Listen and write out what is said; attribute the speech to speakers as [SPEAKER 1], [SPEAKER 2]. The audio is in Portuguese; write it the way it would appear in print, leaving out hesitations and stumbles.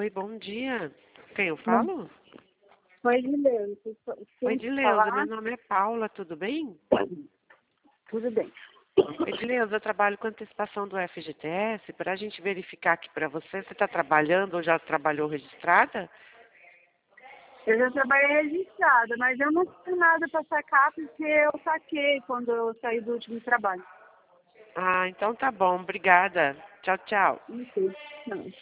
[SPEAKER 1] Oi, bom dia. Quem eu
[SPEAKER 2] Não.
[SPEAKER 1] falo?
[SPEAKER 2] Oi, Dileuza.
[SPEAKER 1] Oi, Edileuza, meu nome é Paula, tudo bem?
[SPEAKER 2] Tudo bem.
[SPEAKER 1] Edileuza, eu trabalho com antecipação do FGTS para a gente verificar aqui para você. Você está trabalhando ou já trabalhou registrada?
[SPEAKER 2] Eu já trabalhei registrada, mas eu não tenho nada para sacar porque eu saquei quando eu saí do último trabalho.
[SPEAKER 1] Ah, então tá bom, obrigada. Tchau, tchau.
[SPEAKER 2] Não sei. Não.